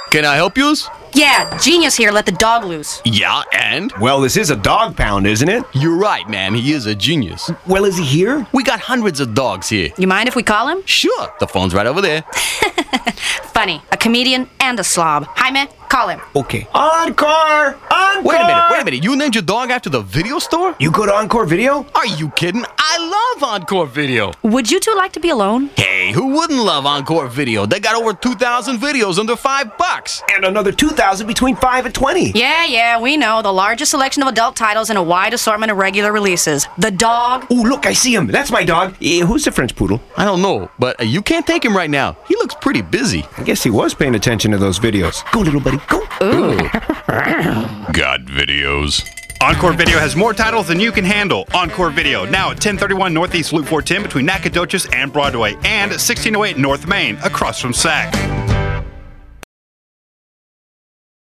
Can I help you? Yeah, Genius here let the dog loose. Yeah, and? Well, this is a dog pound, isn't it? You're right, man. He is a genius. Well, is he here? We got hundreds of dogs here. You mind if we call him? Sure. The phone's right over there. Funny, a comedian and a slob. Jaime, call him. Okay. Encore! Encore! Wait a minute. You named your dog after the video store? You go to Encore Video? Are you kidding? I love Encore Video. Would you two like to be alone? Hey, who wouldn't love Encore Video? They got over 2,000 videos under $5. And another 2,000 between 5 and 20. Yeah, we know. The largest selection of adult titles and a wide assortment of regular releases. The dog. Ooh, look, I see him. That's my dog. Who's the French poodle? I don't know, but you can't take him right now. He looks pretty busy. I guess he was paying attention to those videos. Go, little buddy, go. Ooh. Got videos. Encore Video has more titles than you can handle. Encore Video, now at 1031 Northeast Loop 410 between Nacogdoches and Broadway, and 1608 North Main, across from SAC.